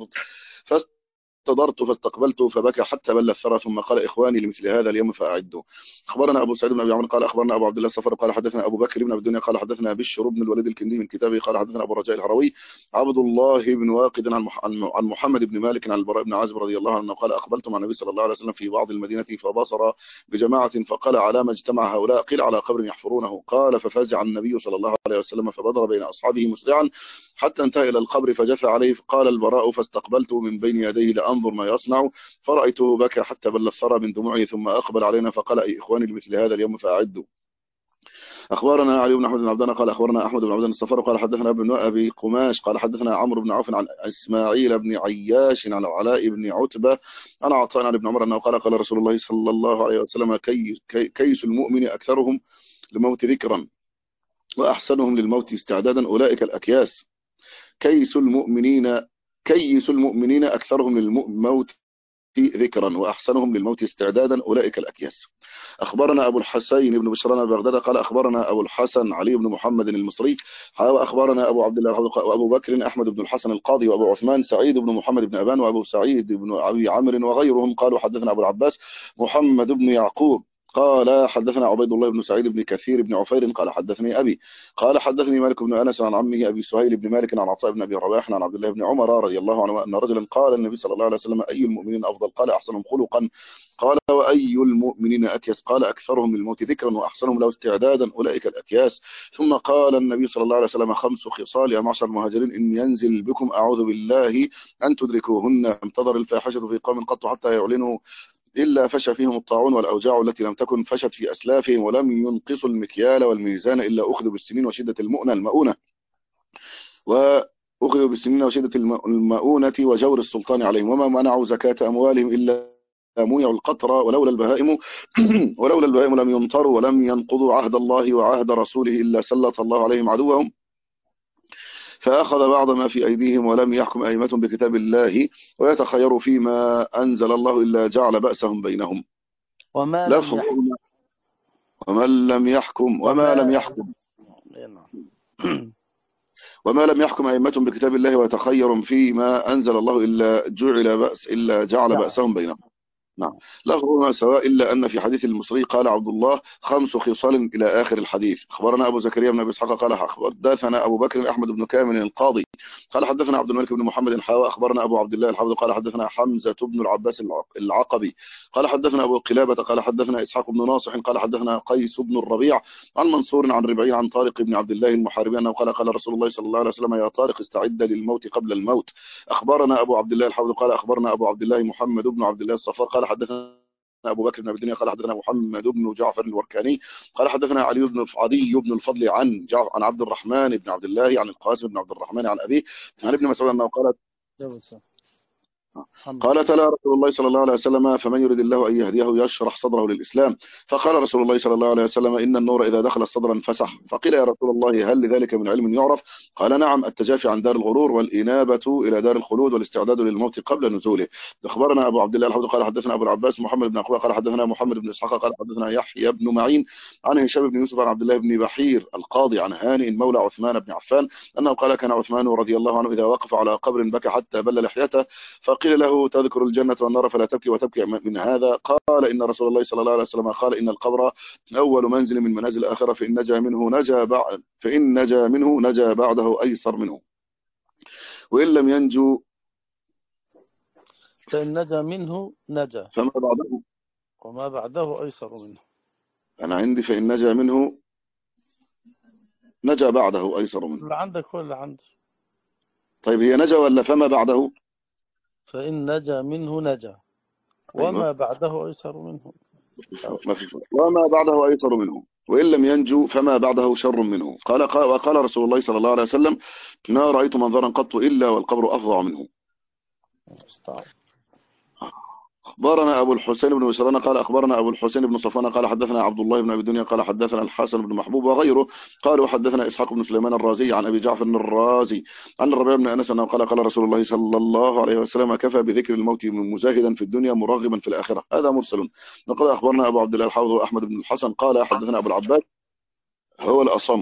فاستدرت فاستقبلت فبكى حتى بل الثرى ثم قال إخواني لمثل هذا اليوم فأعدوا. أخبرنا أبو سعيد بن أبي عمرو قال أخبرنا أبو عبد الله الصفر قال حدثنا أبو بكر بن أبي الدنيا قال حدثنا بشر بن الوليد الكندي من كتابه قال حدثنا أبو رجاء الهروي عبد الله بن واقد عن محمد بن مالك عن البراء بن عازب رضي الله عنه قال أقبلت مع النبي صلى الله عليه وسلم في بعض المدينة فبصر بجماعة فقال على ما اجتمع هؤلاء قيل على قبر يحفرونه قال ففزع النبي صلى الله عليه وسلم فبدر بين أصحابه مسرعا حتى انتهى إلى القبر فجثى عليه قال البراء فاستقبلته من بين يديه لأنظر ما يصنع فرأيته بكى حتى بل الثرى من دموعه ثم أقبل علينا فقال أي إخواني لمثل هذا اليوم فأعدوا. أخبرنا علي بن أحمد بن عبدنا قال أخبرنا أحمد بن عبدنا الصفر قال حدثنا ابن أبي قماش قال حدثنا عمرو بن عوف عن إسماعيل بن عياش عن العلاء بن عتبة أنا عطاء عن ابن عمر أنه قال رسول الله صلى الله عليه وسلم كيس المؤمن أكثرهم للموت ذكرا وأحسنهم للموت استعدادا أولئك الأكياس. كيس المؤمنين أكثرهم للموت ذكرا وأحسنهم للموت استعدادا أولئك الأكياس. أخبرنا أبو الحسين بن بشران بغداد قال أخبرنا أبو الحسن علي بن محمد المصري وأخبرنا أبو عبد الله وأبو بكر أحمد بن الحسن القاضي وأبو عثمان سعيد بن محمد بن أبان وأبو سعيد بن أبي عمرو وغيرهم قالوا حدثنا أبو العباس محمد بن يعقوب قال حدثنا عبيد الله بن سعيد بن كثير بن عفير قال حدثني أبي قال حدثني مالك بن أنس عن عمه أبي سهيل بن مالك عن عطاء بن أبي رواح عن عبد الله بن عمر رضي الله عنه أن رجلا قال النبي صلى الله عليه وسلم أي المؤمنين أفضل قال أحسنهم خلقا قال وأي المؤمنين أكيس قال أكثرهم للموت ذكرا وأحسنهم له استعدادا أولئك الأكياس. ثم قال النبي صلى الله عليه وسلم 5 خصال يا معشر المهاجرين إن ينزل بكم أعوذ بالله أن تدركوهن انتظر الفاحشة في قوم قط حتى يعلنوا إلا فشى فيهم الطاعون والأوجاع التي لم تكن فشت في أسلافهم ولم ينقصوا المكيال والميزان إلا أخذوا بالسنين وشدة المؤونة وأخذوا بالسنين وشدة المؤونة وجور السلطان عليهم وما منعوا زكاة أموالهم إلا منعوا القطر ولولا البهائم لم يمطروا ولم ينقضوا عهد الله وعهد رسوله إلا سلط الله عليهم عدوهم فأخذ بعض ما في أيديهم ولم يحكم أئمة بكتاب الله ويتخيروا فيما أنزل الله إلا جعل بأسهم بينهم. وما لم يحكم وما لم يحكم أئمة بكتاب الله ويتخير فيما أنزل الله إلا جعل بأسهم بينهم. نعم، لفظهما سواء إلا أن في حديث المصري قال عبد الله 5 خصال إلى آخر الحديث. أخبرنا أبو زكريا بن أبي إسحاق قال حدثنا أبو بكر أحمد بن كامل القاضي قال حدثنا عبد الملك بن محمد الحاوى. أخبرنا أبو عبد الله الحافظ قال حدثنا حمزة بن العباس العقبي قال حدثنا أبو قلابة قال حدثنا إسحاق بن ناصح قال حدثنا قيس بن الربيع عن منصور عن ربعي عن طارق بن عبد الله المحاربي أنه قال قال رسول الله صلى الله عليه وسلم يا طارق استعد للموت قبل الموت. أخبرنا أبو عبد الله الحافظ قال أخبرنا أبو عبد الله محمد بن عبد الله الصفار قال حدثنا أبو بكر بن أبي الدنيا قال حدثنا محمد بن جعفر الوركاني قال حدثنا عدي بن الفضل عن عبد الرحمن بن عبد الله عن القاسم بن عبد الرحمن عن أبيه عن ابن مسعود أنه قال تلا رسول الله صلى الله عليه وسلم فمن يريد الله أن يهديه يشرح صدره للإسلام. فقال رسول الله صلى الله عليه وسلم إن النور إذا دخل الصدر انفسح. فقيل يا رسول الله هل لذلك من علم يعرف؟ قال نعم، التجافي عن دار الغرور والإنابة إلى دار الخلود والاستعداد للموت قبل نزوله. أخبرنا أبو عبد الله الحوض قال حدثنا أبو العباس محمد بن عقبة قال حدثنا محمد بن إسحاق قال حدثنا يحيى بن معين عن هشام بن يوسف عن عبد الله بن بحير القاضي عن هانئ مولى عثمان بن عفان أنه قال كان عثمان رضي الله عنه إذا وقف على قبر بكى حتى بل لحيته فقيل له تذكر الجنة والنار فلا تبكي وتبكي من هذا؟ قال إن رسول الله صلى الله عليه وسلم قال إن القبر أول منزل من منازل الآخرة فإن نجا منه نجا بعده أيسر منه وإن لم ينجو فإن نجا منه نجا فما بعده وما بعده أيسر منه. أنا عندي فإن نجا منه نجا بعده أيسر منه. اللي عندك هو اللي عندي. طيب هي نجا ولا فما بعده؟ فإن نجا منه نجا وما بعده أيسر منه. ما في فرق. وما بعده أيسر منه وإن لم ينجو فما بعده شر منه. وقال رسول الله صلى الله عليه وسلم ما رأيت منظرا قط إلا والقبر أفظع منه. أخبرنا أبو الحسين بن مسران قال أخبرنا أبو الحسين بن صفوان قال حدثنا عبد الله بن أبي الدنيا قال حدثنا الحسن بن محبوب وغيره قالوا حدثنا إسحاق بن سليمان الرازي عن أبي جعفر الرازي عن الربيع بن أنس أنه قال قال رسول الله صلى الله عليه وسلم كفى بذكر الموت من مزاهدا في الدنيا مرغبا في الآخرة. هذا مرسل. وقال أخبرنا أبو عبد الله الحافظ وأحمد بن الحسن قال حدثنا أبو العباس هو الأصم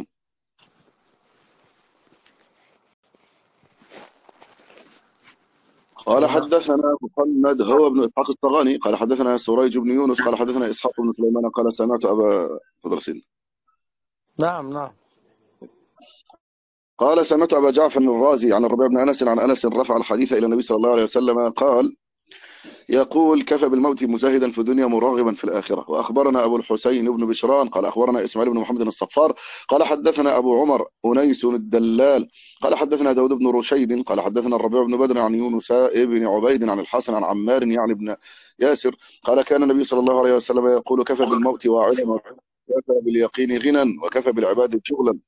قال حدثنا محمد هو ابن إسحاق الطغاني قال حدثنا سريج بن يونس قال حدثنا إسحاق بن سليمان قال سمعت أبا فضرسين. نعم قال سمعت أبا جعفر الرازي عن الربيع بن أنس عن أنس رفع الحديث إلى النبي صلى الله عليه وسلم قال يقول كفى بالموت مزاهدا في الدنيا مرغبا في الآخرة. وأخبرنا أبو الحسين بن بشران قال أخبرنا إسماعيل بن محمد الصفار قال حدثنا أبو عمر أنيس الدلال قال حدثنا داود بن رشيد قال حدثنا الربيع بن بدر عن يونس بن عبيد عن الحسن عن عمار يعني بن ياسر قال كان النبي صلى الله عليه وسلم يقول كفى بالموت واعظا وكفى باليقين غنى وكفى بالعبادة شغلا.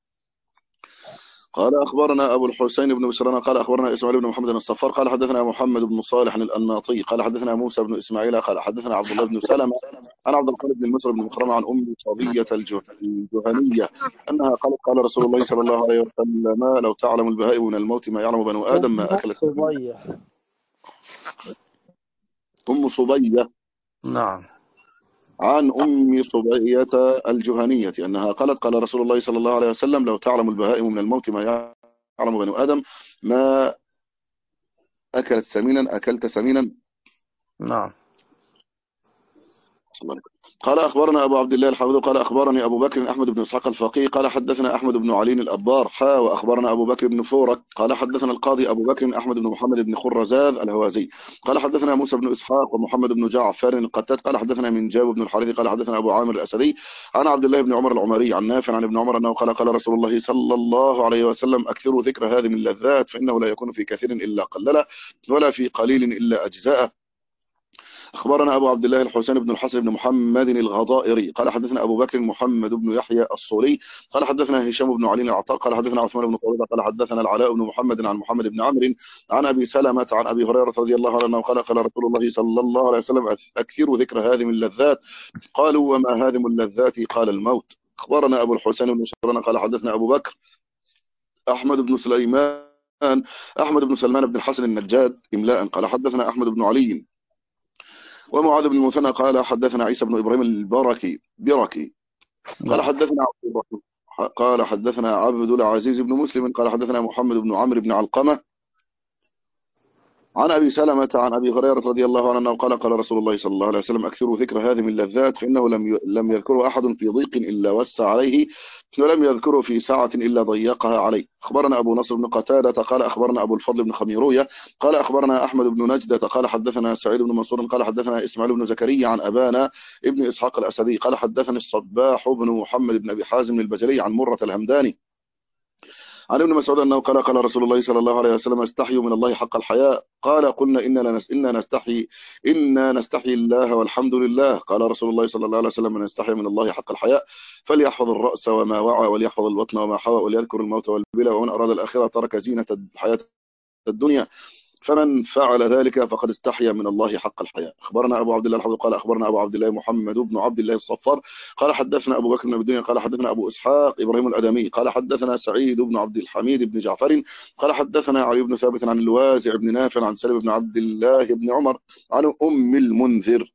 قال أخبرنا أبو الحسين بن بشران قال أخبرنا إسماعيل بن محمد الصفار قال حدثنا محمد بن صالح الأنماطي قال حدثنا موسى بن إسماعيل قال حدثنا عبد الله بن سلمة عن عبد الخالق بن مسر بن مخرمة عن أم صبية الجهنية أنها قالت قال رسول الله صلى الله عليه وسلم لو تعلم البهائم من الموت ما يعلم بنو آدم ما أكلت أم صبية. نعم. عن أم صبية الجهنية أنها قالت قال رسول الله صلى الله عليه وسلم لو تعلم البهائم من الموت ما يعلم بنو آدم ما أكلت سمينا أكلت سمينا. نعم. قال أخبرنا أبو عبد الله الحافظ قال أخبرني أبو بكر أحمد بن إسحاق الفقيه قال حدثنا أحمد بن علي الأبار وأخبرنا أبو بكر بن فورك قال حدثنا القاضي أبو بكر أحمد بن محمد بن خرزاذ الهوازي قال حدثنا موسى بن إسحاق ومحمد بن جعفر القتاد قال حدثنا من جاب بن الحارثي قال حدثنا أبو عامر الأسدي عن عبد الله بن عمر العمري عن نافع عن ابن عمر أنه قال قال رسول الله صلى الله عليه وسلم أكثروا ذكر هذه من اللذات فإنه لا يكون في كثير إلا قلله ولا في قليل إلا أجزاءه. أخبرنا أبو عبد الله الحسين بن الحسن بن محمد الغضائري قال حدثنا أبو بكر محمد بن يحيى الصولي قال حدثنا هشام بن علي العطار قال حدثنا عثمان بن قويدة قال حدثنا العلاء بن محمد عن محمد بن عمرو عن أبي سلمة عن أبي هريرة رضي الله عنه قال قال رسول الله صلى الله عليه وسلم أكثروا ذكر هذه من اللذات. قالوا وما هذه اللذات؟ قال الموت. أخبرنا أبو الحسين بن شران قال حدثنا أبو بكر أحمد بن سليمان أحمد بن سلمان بن الحسن النجاد إملاء قال حدثنا أحمد بن علي ومعاذ بن المثنى قال حدثنا عيسى بن إبراهيم بركي قال حدثنا قال حدثنا عبد العزيز بن مسلم قال حدثنا محمد بن عمرو بن علقمة عن أبي سلمة عن أبي هريرة رضي الله عنه أنه قال قال رسول الله صلى الله عليه وسلم أكثروا ذكر هذه من اللذات فإنه لم يذكره أحد في ضيق إلا وسع عليه ولم يذكره في ساعة إلا ضيقها عليه. أخبرنا أبو نصر بن قتادة قال أخبرنا أبو الفضل بن خميروية قال أخبرنا أحمد بن نجدة قال حدثنا سعيد بن منصور قال حدثنا إسماعيل بن زكريا عن أبانا ابن إسحاق الأسدي قال حدثني الصباح بن محمد بن أبي حازم البجلي عن مرة الهمداني عن ابن مسعود أنه قال قال رسول الله صلى الله عليه وسلم استحيوا من الله حق الحياء قال قلنا إنا نستحي الله والحمد لله قال رسول الله صلى الله عليه وسلم من استحي من الله حق الحياء فليحفظ الرأس وما وعى وليحفظ البطن وما حوى وليذكر الموت والبلى ومن أراد الآخرة ترك زينة الحياة الدنيا فمن فعل ذلك فقد استحيا من الله حق الحياء. أخبرنا أبو عبد الله الحافظ قال أخبرنا أبو عبد الله محمد بن عبد الله الصفار قال حدثنا أبو بكر بن أبي الدنيا قال حدثنا أبو إسحاق إبراهيم الأدمي قال حدثنا سعيد بن عبد الحميد بن جعفر قال حدثنا علي بن ثابت عن الوازع بن نافع عن سلم بن عبد الله بن عمر عن أم المنذر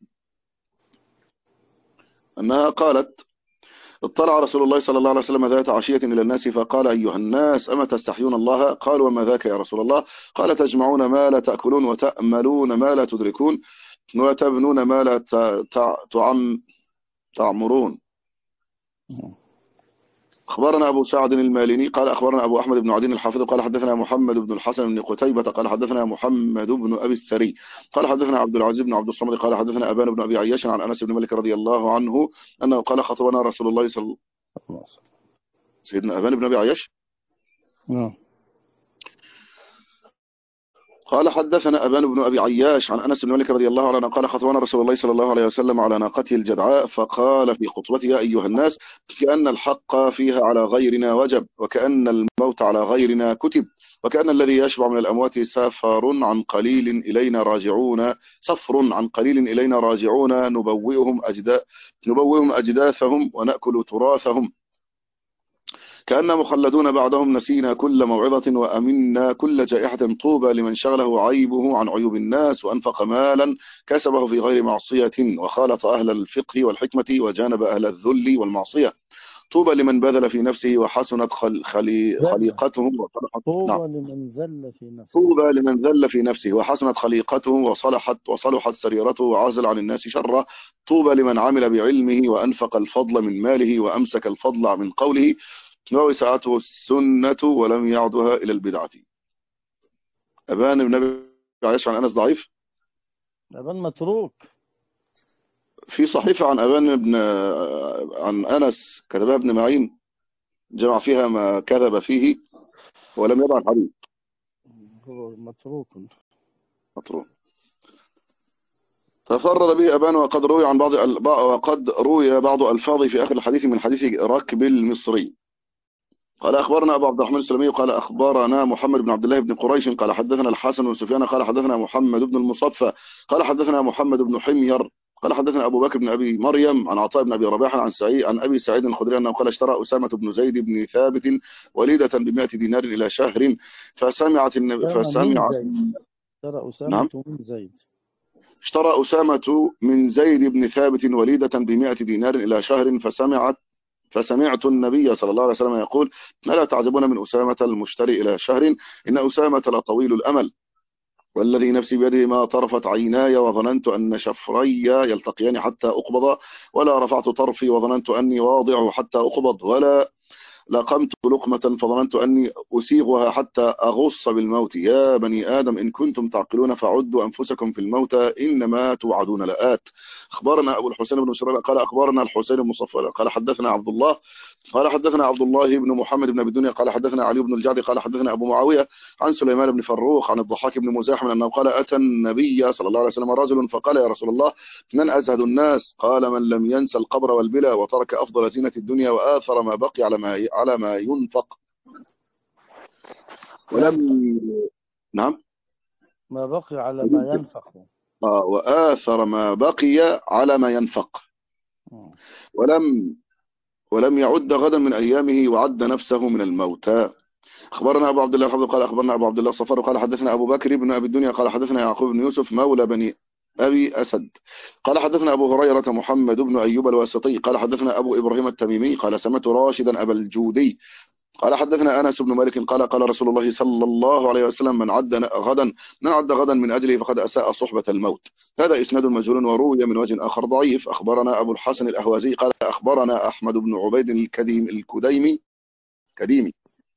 أنها قالت اطلع رسول الله صلى الله عليه وسلم ذات عشية إلى الناس فقال أيها الناس أما تستحيون الله قالوا وما ذاك يا رسول الله قال تجمعون ما لا تأكلون وتأملون ما لا تدركون وتبنون ما لا تعمرون. أخبرنا أبو سعد الماليني قال أخبرنا أبو أحمد بن عدين الحافظ قال حدثنا محمد بن الحسن بن قتيبة قال حدثنا محمد بن أبي السري قال حدثنا عبد العزيز بن عبد الصمد قال حدثنا أبان بن أبي عياش عن أنس بن مالك رضي الله عنه أنه قال خطبنا رسول الله صلى الله عليه وسلم. سيدنا أبان بن أبي عياش قال حدثنا أبان بن أبي عياش عن أنس بن مالك رضي الله عنه قال خطبنا رسول الله صلى الله عليه وسلم على ناقته الجدعاء فقال في خطبته يا أيها الناس كأن الحق فيها على غيرنا وجب وكأن الموت على غيرنا كتب وكأن الذي يشبع من الأموات سفر عن قليل إلينا راجعون نبوئهم أجداثهم ونأكل تراثهم كأن مخلدون بعدهم نسينا كل موعظة وأمنا كل جائحة طوبى لمن شغله عيبه عن عيوب الناس وأنفق مالا كسبه في غير معصية وخالط أهل الفقه والحكمة وجانب أهل الذل والمعصية طوبى لمن بذل في نفسه وحسنت خليقته طوبى لمن ذل في نفسه وحسنت خليقته وصلحت سريرته وعزل عن الناس شره طوبى لمن عمل بعلمه وأنفق الفضل من ماله وأمسك الفضل من قوله ووسعته السنة ولم يعدها إلى البدعة. أبان بن أبي عياش عن أنس ضعيف. أبان متروك. في صحيفة عن عن أنس كتبها ابن معين جمع فيها ما كذب فيه ولم يضع الحديث. متروك. تفرد به أبان وقد روي بعض ألفاظه في آخر الحديث من حديث ركب المصري. قال أخبرنا أبو عبد الرحمن السلمي قال أخبرنا محمد بن عبد الله بن قريش قال حدثنا الحسن بن سفيان قال حدثنا محمد بن المصفى قال حدثنا محمد بن حمير قال حدثنا أبو بكر بن أبي مريم عن عطاء بن أبي رباح عن أبي سعيد الخدري أنه قال اشترى أسامة بن زيد بن ثابت وليدة ب100 دينار إلى شهر فسمعت اشترى أسامة من زيد بن ثابت وليدة ب100 دينار إلى شهر فسمعت النبي صلى الله عليه وسلم يقول ألا تعجبون من أسامة المشتري إلى شهر إن أسامة لطويل الأمل والذي نفسي بيده ما طرفت عيناي وظننت أن شفري يلتقيان حتى أقبض ولا رفعت طرفي وظننت أني واضع حتى أقبض ولا لقمت لقمة فظننت أني أسيغها حتى أغص بالموت يا بني آدم إن كنتم تعقلون فعدوا أنفسكم في الموت إنما توعدون لآت. أخبرنا أبو الحسين بن سرير قال أخبرنا الحسين بن صفوان قال حدثنا عبد الله بن محمد بن أبي الدنيا قال حدثنا علي بن الجعد قال حدثنا أبو معاوية عن سليمان بن فروخ عن الضحاك بن مزاحم أنه قال أتى النبي صلى الله عليه وسلم رجل فقال يا رسول الله من أزهد الناس قال من لم ينسى القبر والبلى وترك أفضل زينة الدنيا وآثر ما بقي على ما ينفق نعم ما بقي على ما ينفق وآثر ما بقي على ما ينفق ولم يعد غدا من أيامه وعد نفسه من الموتى. أخبرنا أبو عبد الله الحافظ قال أخبرنا أبو عبد الله الصفار قال حدثنا أبو بكر بن أبي الدنيا قال حدثنا يعقوب بن يوسف مولى بني أبي أسد قال حدثنا أبو هريرة محمد بن أيوب الواسطي قال حدثنا أبو إبراهيم التميمي قال سمعت راشدا أبا الجودي قال حدثنا أنس بن مالك قال قال رسول الله صلى الله عليه وسلم من عد غدا من أجله فقد أساء صحبة الموت. هذا إسناد مجهول وروي من وجه آخر ضعيف. أخبرنا أبو الحسن الأهوازي قال أخبرنا أحمد بن عبيد الكديمي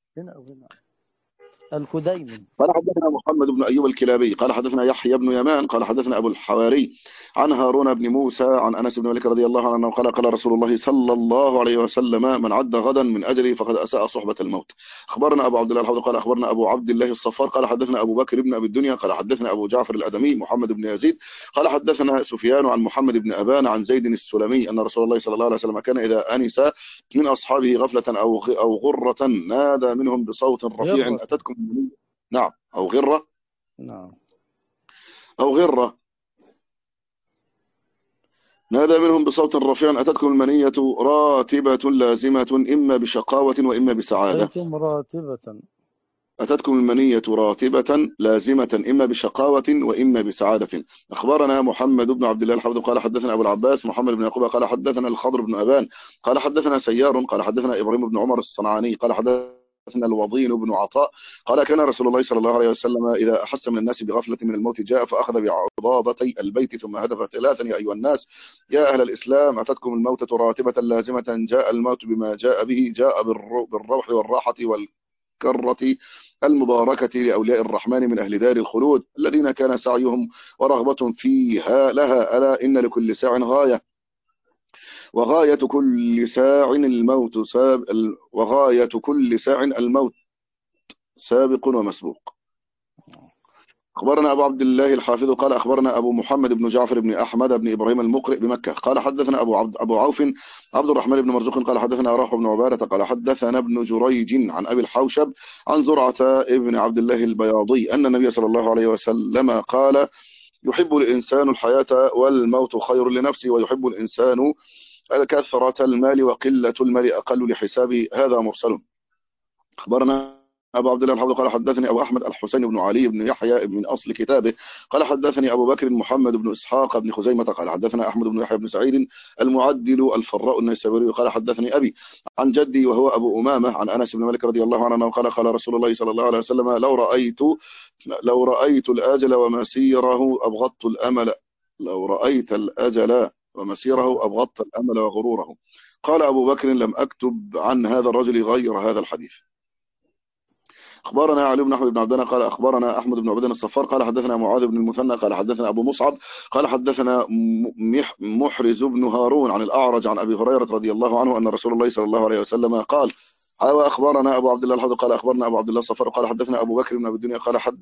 الكديمي. قال حدثنا محمد بن أيوب الكلابي قال حدثنا يحيى بن يمان قال حدثنا أبو الحواري عن هارون بن موسى عن أنس بن مالك رضي الله عنه قال قال رسول الله صلى الله عليه وسلم من عد غدا من أجله فقد أساء صحبة الموت. أخبرنا أبو عبد الله الحوض قال أخبرنا أبو عبد الله الصفار قال حدثنا أبو بكر بن أبي الدنيا قال حدثنا أبو جعفر الأدمي محمد بن يزيد قال حدثنا سفيان عن محمد بن أبان عن زيد السلمي أن رسول الله صلى الله عليه وسلم كان إذا أنس من أصحابه غفلة أو غرة نادى منهم بصوت رفيع أتتكم. نعم أو غرة. نعم أو غرة نادى منهم بصوت رفيع أتتكم المنية راتبة لازمة إما بشقاوة وإما بسعادة. أتتكم المنية راتبة لازمة إما بشقاوة وإما بسعادة. أخبرنا محمد بن عبد الله الحافظ قال حدثنا أبو العباس محمد بن يعقوب قال حدثنا الخضر بن أبان قال حدثنا سيار قال حدثنا إبراهيم بن عمر الصنعاني قال حدثنا الوضين بن عطاء قال كان رسول الله صلى الله عليه وسلم إذا أحس من الناس بغفلة من الموت جاء فأخذ بعضابتي البيت ثم هدف ثلاثا يا أيها الناس يا أهل الإسلام أتتكم الموتة راتبة لازمة جاء الموت بما جاء به جاء بالروح والراحة والكرة المباركة لأولياء الرحمن من أهل دار الخلود الذين كان سعيهم ورغبة فيها لها ألا إن لكل ساع غاية وغاية كل ساع الموت سابق ومسبوق. أخبرنا أبو عبد الله الحافظ قال أخبرنا أبو محمد بن جعفر بن أحمد بن إبراهيم المقرئ بمكة قال حدثنا أبو عوف عبد الرحمن بن مرزوق قال حدثنا راح بن عبادة قال حدثنا ابن جريج عن أبي الحوشب عن زرعة ابن عبد الله البياضي أن النبي صلى الله عليه وسلم قال يحب الإنسان الحياة والموت خير لنفسه ويحب الإنسان كثرة المال وقلة المال أقل لحسابه. هذا مرسل. أخبرنا أبو عبد الله الحافظ قال حدثني أبو أحمد الحسين بن علي بن يحيى من أصل كتابه قال حدثني أبو بكر محمد بن إسحاق بن خزيمة قال حدثنا أحمد بن يحيى بن سعيد المعدل الفراء النيسابوري قال حدثني أبي عن جدي وهو أبو أمامة عن أنس بن مالك رضي الله عنه قال قال رسول الله صلى الله عليه وسلم لو رأيت الأجل ومسيره أبغضت الأمل لو رأيت الأجل ومسيره أبغضت الأمل وغروره. قال أبو بكر لم أكتب عن هذا الرجل غير هذا الحديث. أخبرنا علي بن أحمد بن عبدنا قال أخبرنا أحمد بن عبدنا الصفار قال حدثنا معاذ بن المثنى قال حدثنا أبو مصعب قال حدثنا محرز بن هارون عن الأعرج عن أبي هريرة رضي الله عنه أن رسول الله صلى الله عليه وسلم قال وأخبرنا أبو عبد الله الحافظ قال أخبرنا أبو عبد الله الصفار قال حدثنا أبو بكر بن أبي الدنيا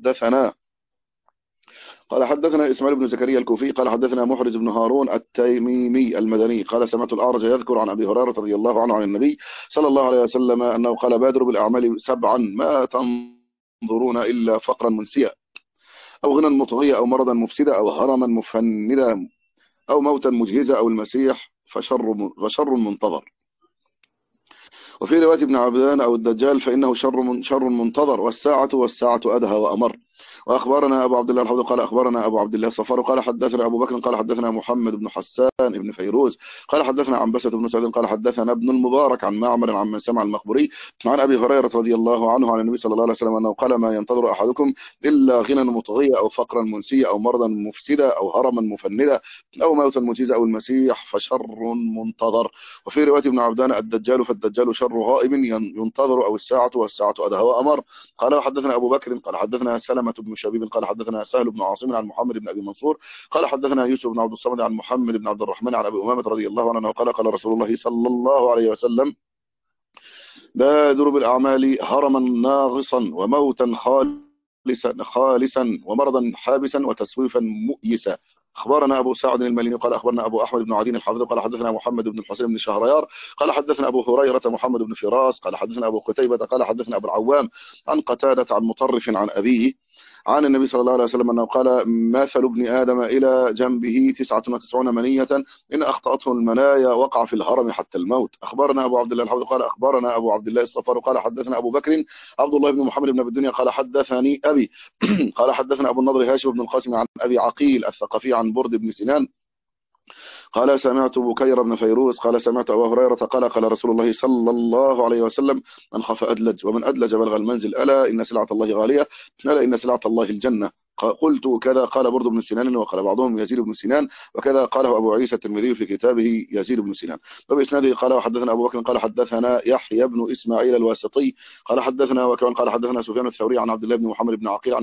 قال حدثنا إسماعيل بن زكريا الكوفي قال حدثنا محرز بن هارون التيميمي المدني قال سمعت الأعرج يذكر عن أبي هريرة رضي الله عنه عن النبي صلى الله عليه وسلم أنه قال بادروا بالأعمال 7 ما تنظرون إلا فقرا منسيا أو غنى مطغيا أو مرضا مفسدا أو هرما مفندا أو موتا مجهزا أو المسيح فشر منتظر. وفي رواية ابن عبدان أو الدجال فإنه شر منتظر والساعة أدهى وأمر. وأخبرنا أبو عبد الله الحوض قال أخبرنا أبو عبد الله الصفار قال حدثنا أبو بكر قال حدثنا محمد بن حسان بن فيروز قال حدثنا عنبسة بن سعد قال حدثنا ابن المبارك عن معمر عن من سمع المقبري عن أبي هريرة رضي الله عنه عن النبي صلى الله عليه وسلم أنه قال ما ينتظر أحدكم إلا غنى مطغيا أو فقرا منسيا أو مرضا مفسدا أو هرما مفندا أو موتا مجيزا أو المسيح فشر منتظر. وفي رواية ابن عبدان الدجال فالدجال شر غائب ينتظر أو الساعة أدهى وأمر. قال حدثنا أبو بكر قال حدثنا سلمة بن شبيب قال حدثنا سهل بن عاصم عن محمد بن أبي منصور قال حدثنا يوسف بن عبد الصمد عن محمد بن عبد الرحمن عن أبي أمامة رضي الله عنه قال قال رسول الله صلى الله عليه وسلم بادروا بالأعمال هرما ناغصا وموتا خالصا ومرضا حابسا وتسويفا مؤيسا. أخبرنا أبو سعد الماليني قال أخبرنا أبو أحمد بن عدين الحافظ قال حدثنا محمد بن الحسين بن شهريار قال حدثنا أبو هريرة محمد بن فراس قال حدثنا أبو قتيبة قال حدثنا أبو العوام عن قتادة عن مطرف عن أبيه عن النبي صلى الله عليه وسلم أنه قال مثل ابن آدم إلى جنبه 99 منية إن أخطأته المنايا وقع في الهرم حتى الموت. أخبرنا أبو عبد الله الحافظ قال أخبرنا أبو عبد الله الصفار قال حدثنا أبو بكر عبد الله بن محمد بن الدنيا قال حدثني أبي قال حدثنا أبو النضر هاشم بن القاسم عن أبي عقيل الثقفي عن برد بن سنان قال سمعت بكير بن فيروز قال سمعت أبا هريرة قال قال رسول الله صلى الله عليه وسلم من خاف أدلج ومن أدلج بلغ المنزل ألا إن سلعة الله غالية ألا إن سلعة الله الجنة. قلت كذا قال برد بن سنان وقال بعضهم يزيد بن سنان وكذا قاله أبو عيسى الترمذي في كتابه يزيد بن سنان. وبإسناده قال وحدثنا أبو بكر قال حدثنا يحيى بن إسماعيل الواسطي قال حدثنا وكان قال حدثنا سفيان الثوري عن عبد الله بن محمد بن عقيل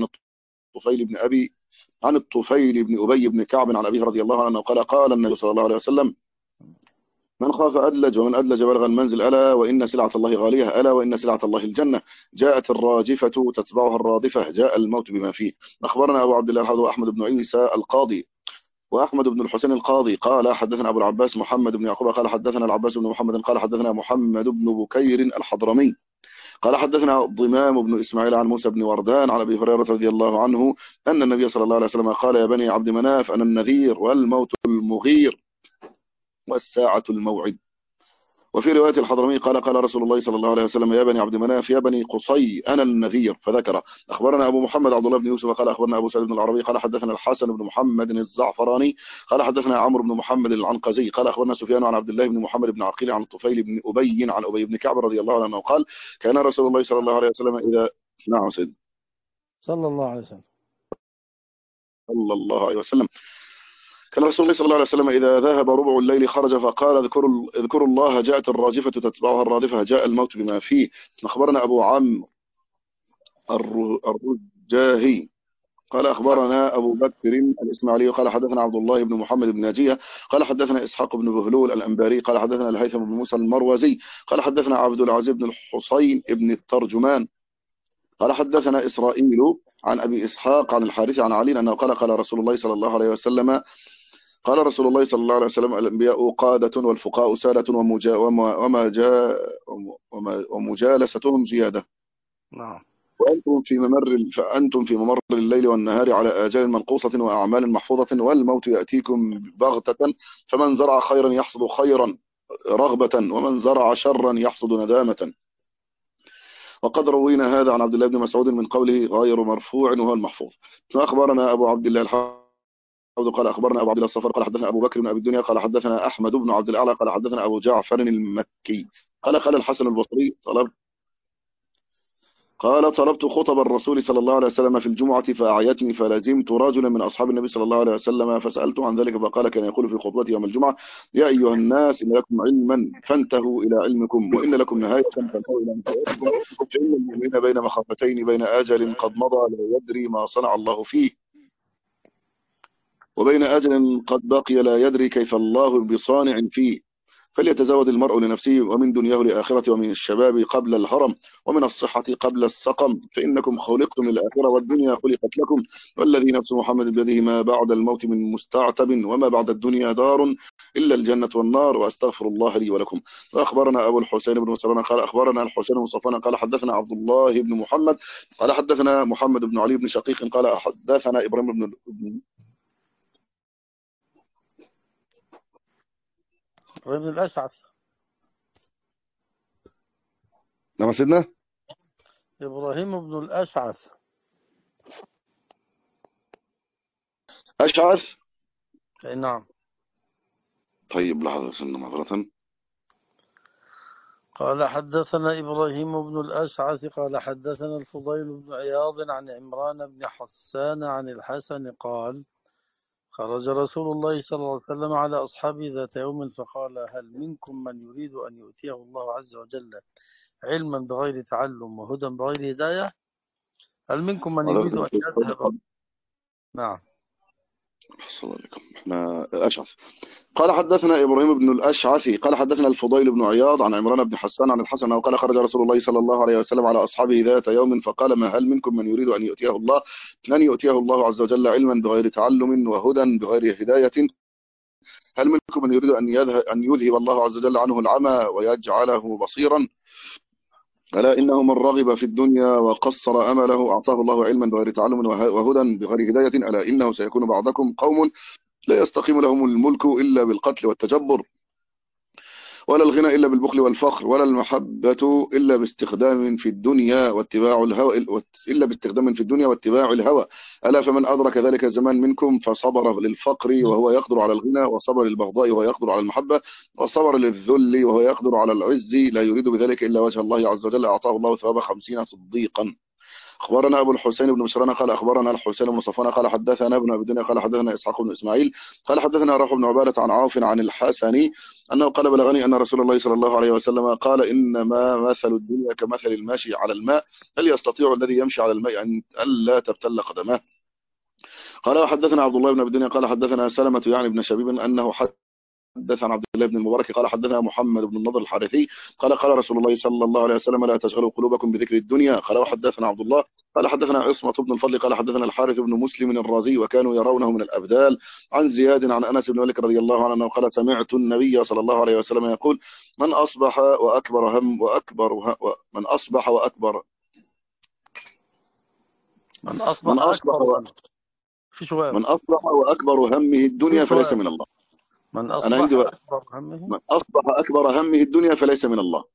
عن الطفيل بن أبي بن كعب عن أبيه رضي الله عنه قال قال النبي صلى الله عليه وسلم من خاف أدلج ومن أدلج بلغ المنزل ألا وإن سلعة الله غالية ألا وإن سلعة الله الجنة. جاءت الراجفة تتبعها الرادفة جاء الموت بما فيه. أخبرنا أبو عبد الله الحافظ أحمد بن عيسى القاضي وأحمد بن الحسين القاضي قال حدثنا أبو العباس محمد بن يعقوب قال حدثنا العباس بن محمد قال حدثنا محمد بن بكير الحضرمي قال حدثنا ضمام بن إسماعيل عن موسى بن وردان عن أبي هريرة رضي الله عنه أن النبي صلى الله عليه وسلم قال يا بني عبد مناف أنا النذير والموت المغير والساعة الموعد. وفي رواية الحضرمي قال قال رسول الله صلى الله عليه وسلم يا بني عبد مناف يا بني قصي أنا النذير فذكر. أخبرنا أبو محمد عبد الله بن يوسف قال أخبرنا أبو سعيد بن العربي قال حدثنا الحسن بن محمد الزعفراني قال حدثنا عمرو بن محمد العنقزي قال أخبرنا سفيان عن عبد الله بن محمد بن عقيل عن الطفيل بن أبي عن أبي بن كعب رضي الله عنه قال كان رسول الله صلى الله عليه وسلم إذا نعم سيد صلى الله عليه وسلم صلى الله عليه وسلم كان رسول الله صلى الله عليه وسلم إذا ذهب ربع الليل خرج فقال اذكروا الله جاءت الراجفة تتبعها الرادفة جاء الموت بما فيه. أخبرنا أبو عمرو الرجاهي قال أخبرنا أبو بكر الإسماعيلي قال حدثنا عبد الله بن محمد بن ناجية قال حدثنا إسحاق بن بهلول الأنباري قال حدثنا الهيثم بن موسى المروزي قال حدثنا عبد العزيز بن الحسين بن الترجمان قال حدثنا إسرائيل عن أبي إسحاق عن الحارث عن علي أنه قال قال رسول الله صلى الله عليه وسلم قال رسول الله صلى الله عليه وسلم الأنبياء قادة والفقهاء سادة ومجالستهم زيادة. نعم. فأنتم في ممر الليل والنهار على آجال منقوصة وأعمال محفوظة والموت يأتيكم بغتة فمن زرع خيرا يحصد خيرا رغبة ومن زرع شرا يحصد ندامة. وقد روينا هذا عن عبد الله بن مسعود من قوله غير مرفوع وهو المحفوظ. فأخبرنا أبو عبد الله قال أخبرنا أبو عبد الله الصفر قال حدثنا أبو بكر بن أبي الدنيا قال حدثنا أحمد بن عبد الأعلى قال حدثنا أبو جعفر المكي قال الحسن البصري طلبت خطب الرسول صلى الله عليه وسلم في الجمعة فأعيتني فلزمت رجلا من أصحاب النبي صلى الله عليه وسلم فسألته عن ذلك فقال كان يقول في خطبته يوم الجمعة يا أيها الناس إن لكم علما فانتهوا إلى علمكم وإن لكم نهاية فانتهوا إلى نهايتكم فإن المؤمن بين مخافتين بين آجل قد مضى لا يدري ما صنع الله فيه وبين أجل قد بقي لا يدري كيف الله بصانع فيه فليتزود المرء لنفسه ومن دنياه لآخرة ومن الشباب قبل الهرم ومن الصحة قبل السقم فإنكم خلقتم للآخرة والدنيا خلقت لكم والذي نفس محمد بيده ما بعد الموت من مستعتب وما بعد الدنيا دار إلا الجنة والنار وأستغفر الله لي ولكم. وأخبرنا أبو الحسين بن مسلمة قال أخبرنا الحسين بن صفوان قال حدثنا عبد الله بن محمد قال حدثنا محمد بن علي بن شقيق قال حدثنا إبراهيم بن الأشعث. نعم سيدنا إبراهيم بن الأشعث. أشعث. نعم. طيب لحظة سنة معذرة. قال حدثنا إبراهيم بن الأشعث قال حدثنا الفضيل بن عياض عن عمران بن حسان عن الحسن قال خرج رسول الله صلى الله عليه وسلم على أصحابه ذات يوم فقال هل منكم من يريد أن يؤتيه الله عز وجل علما بغير تعلم وهدى بغير هداية؟ هل منكم من يريد أن يذهب؟ نعم. السلام عليكم. احنا أشعث. قال حدثنا إبراهيم بن الأشعث قال حدثنا الفضيل بن عياض عن عمران بن حسان عن الحسن وقال خرج رسول الله صلى الله عليه وسلم على أصحابه ذات يوم فقال ما هل منكم من يريد أن يؤتيه الله عز وجل علما بغير تعلم وهدى بغير هداية؟ هل منكم من يريد أن يذهب الله عز وجل عنه العمى ويجعله بصيرا؟ ألا إنه من رغب في الدنيا وقصر أمله أعطاه الله علما بغير تعلم وهدى بغير هداية. ألا إنه سيكون بعضكم قوم لا يستقيم لهم الملك إلا بالقتل والتجبر. ولا الغنى إلا بالبخل والفخر، ولا المحبة إلا باستخدام في الدنيا واتباع الهوى ألا فمن أدرك ذلك الزمان منكم فصبر للفقر وهو يقدر على الغنى، وصبر للبغضاء وهو يقدر على المحبة، وصبر للذل وهو يقدر على العز، لا يريد بذلك إلا وجه الله عز وجل، أعطاه الله ثواب 50 صديقا. أخبرنا أبو الحسين بن بشران قال أخبرنا الحسين بن صفوان قال حدثنا ابن أبي الدنيا قال حدثنا إسحاق بن إسماعيل قال حدثنا روح بن عبادة عن عوف عن الحسن أنه قال بلغني أن رسول الله صلى الله عليه وسلم قال إنما مثل الدنيا كمثل الماشي على الماء، هل يستطيع الذي يمشي على الماء أن ألا تبتل قدماه؟ قال وحدثنا عبد الله بن أبي الدنيا قال حدثنا سلمة يعني بن شبيب أنه حدث عن عبد الله بن المبارك قال حدثنا محمد بن النضر الحارثي قال قال رسول الله صلى الله عليه وسلم لا تشغلوا قلوبكم بذكر الدنيا. قال وحدثنا عبد الله قال حدثنا عصمة بن الفضل قال حدثنا الحارث بن مسلم الرازي وكانوا يرونه من الأبدال عن زياد عن أنس بن مالك رضي الله عنه قال سمعت النبي صلى الله عليه وسلم يقول من أصبح وأكبر هم من أصبح وأكبر من من أصبح أصبح أكبر هم في شواب من أصبح وأكبر همه في الدنيا فليس شواب من الله. من أنا عندي أصبح أكبر همه من أصبح أكبر همه الدنيا فليس من الله.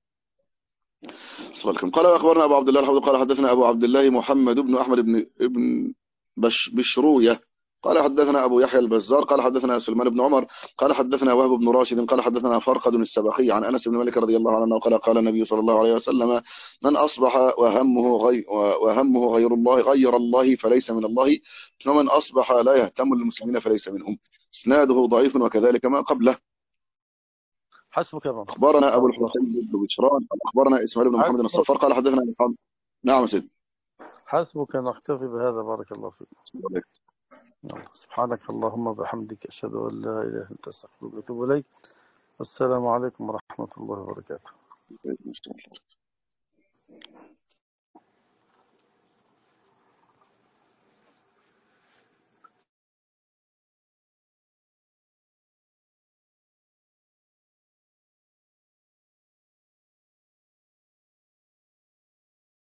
قال أخبرنا أبو عبد الله الحوض قال حدثنا أبو عبد الله محمد بن أحمد بن بشروية قال حدثنا أبو يحيى البزار قال حدثنا سليمان بن عمر قال حدثنا وهب بن راشد قال حدثنا فرقد السبخي عن أنس بن مالك رضي الله عنه قال قال النبي صلى الله عليه وسلم من أصبح وهمه غير الله فليس من الله، ومن أصبح لا يهتم للمسلمين فليس منهم. إسناده ضعيف وكذلك ما قبله. حسبك يا رب. أخبرنا أبو الحسين بن بشران أخبرنا إسماعيل بن محمد الصفار قال حدثنا محمد. نعم سيدي. حسبك نكتفي بهذا بارك الله فيك. سبحانك اللهم وبحمدك أشهد أن لا إله إلا أنت أستغفرك وأتوب إليك. السلام عليكم ورحمة الله وبركاته.